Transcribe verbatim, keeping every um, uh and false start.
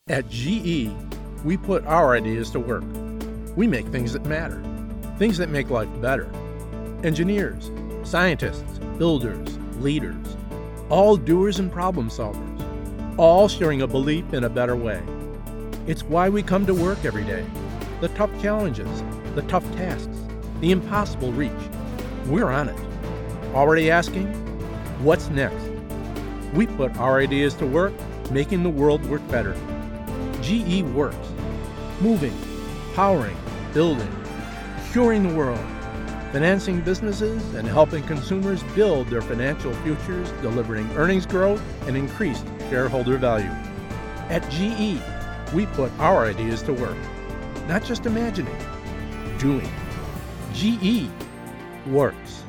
At G E, we put our ideas to work. We make things that matter, things that make life better. Engineers, scientists, builders, leaders, all doers and problem solvers, all sharing a belief in a better way. It's why we come to work every day. The tough challenges, the tough tasks, the impossible reach. We're on it. Already asking, what's next? We put our ideas to work, making the world work better. G E works. Moving, powering, building, curing the world, financing businesses and helping consumers build their financial futures, delivering earnings growth and increased shareholder value. At G E, we put our ideas to work, not just imagining, doing. G E works.